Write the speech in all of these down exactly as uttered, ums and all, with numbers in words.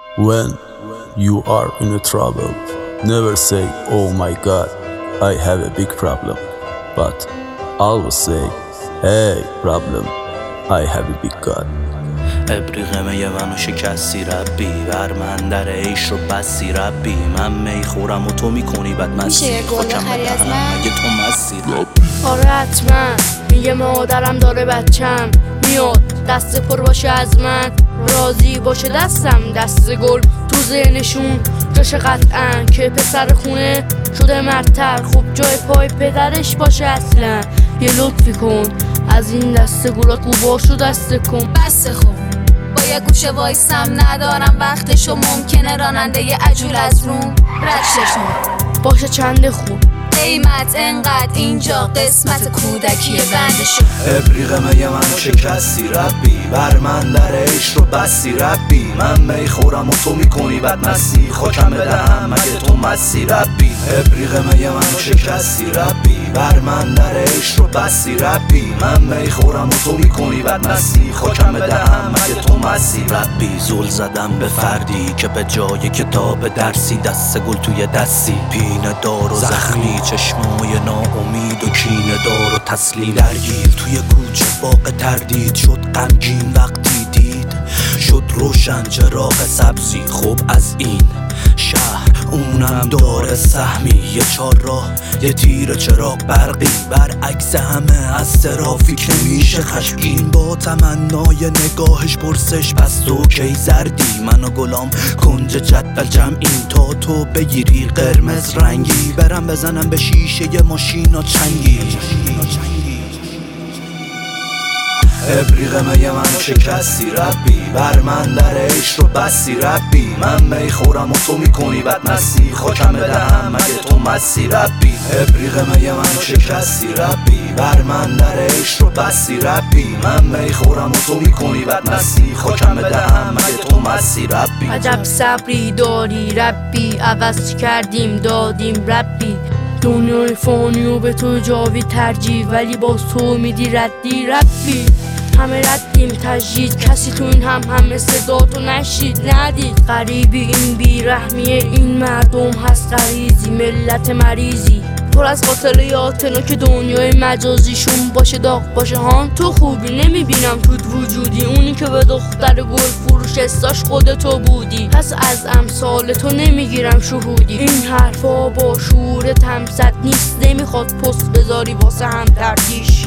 When you are in a trouble, never say, oh my God, I have a big problem. But always say, hey problem, I have a big God. ابریق می منو شکستی ربی، بر من در عیش رو بستی ربی. من می خورم و تو میکنی بد مستی، خاکم بدهم اگه تو مستی ربی. آره حتما میگه مادرم داره بچم میاد دست پر باشه از من، راضی باشه دستم دست گل تو ذهنشون جاشه قطعا که پسر خونه شده مرتر. خوب جای پای پدرش باشه اصلا. یه لطفی کن از این دست گلات گوباشو دست کن. بس خوب با یه گوشه وایسم ندارم وقتشو، ممکنه راننده یه عجول از روم رشتشون باشه چند خوب قیمت انقدر اینجا قسمت کودکی بنده شد. ابریق می منو شکستی ربی، بر من در عیش رو بستی ربی. من می خورم و تو میکنی بد مستی، خاکم بدهم اگه تو مستی ربی. ابریق می منو شکستی ربی، بر من در عیش رو بستی ربی. من می خورم و تو میکنی بد مستی، خاکم بدهم اگه تو مستی ربی. زل زدم به فردی که به جای کتاب درسی دست گل توی دستی، پینه دار و زخمی، چشمای ناامید و کینه دار و تسلیم. درگیر توی کوچه باغ تردید شد غمگین وقتی دید شد روشن چراغ سبزی. خب از این شهر اونم داره سهمی، یه چار راه یه تیر چراغ برقی، برعکس همه از ترافیک نمیشه خشمگین. با تمنای نگاهش پرسش پس تو کی زردی، من و گلام کنج جدول جمعیم تا تو بگیری قرمز رنگی. برم بزنم به شیشه ی ماشینا چنگی. ابریق می منو شکستی ربی، بر من در عیش رو بستی ربی. من می خورم و تو میکنی بد مستی، خاکم بدهم اگه تو مستی ربی. ابریق می منو شکستی ربی، بر من در عیش رو بستی ربی. من می خورم و تو میکنی بد مستی، خاکم بدهم اگه تو مستی ربی. عجب صبری داری ربی، عوض کردیم دادیم ربی. دنیای فانی و به تو جاوی ترجیح، ولی باز تو میدی ردی ربی. همه ردیم تجدید، کسی تو این هم همه صداتو نشید ندید. غریبی این بیرحمیه این مردم هست غریزی، ملت مریضی پر از قاتلیاتنا که دنیای مجازیشون باشه داغ باشه هان. تو خوبی نمیبینم توت وجودی، اونی که به دختر گل فروش استاش خودتو بودی. پس از امثال تو نمیگیرم شهودی، این حرفا با شعور تمسد نیست، نمیخواد پست بذاری واسه هم دردیش.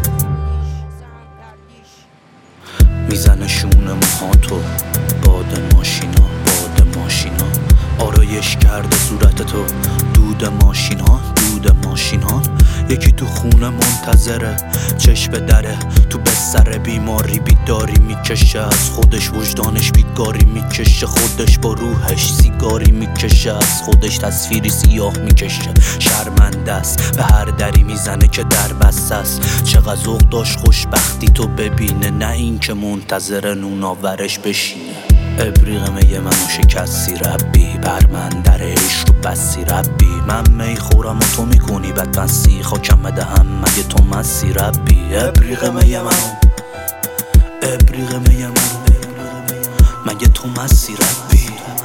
میزنه شونه موهاتو باد ماشینا، باد ماشینا آرایش کرده صورت تو، دود ماشین ها دود ماشین ها. یکی تو خونه منتظره چشم دره، تو بستر بیماری بیداری میکشه از خودش، وجدانش بیگاری میکشه خودش، با روحش سیگاری میکشه از خودش، تصویری سیاه میکشه شرمنده است. به هر دری میزنه که در بسته است. چقدر ذوق داشت خوشبختی تو ببینه، نه این که منتظر نوناورش بشینه. ابریق می منو شکستی ربی، بر من در عیش رو بستی ربی. من می خورم و تو میکنی بد مستی، خاکم بدهم اگه تو مستی ربی. ابریق می منو ابریق می منو مگه تو مستی ربی.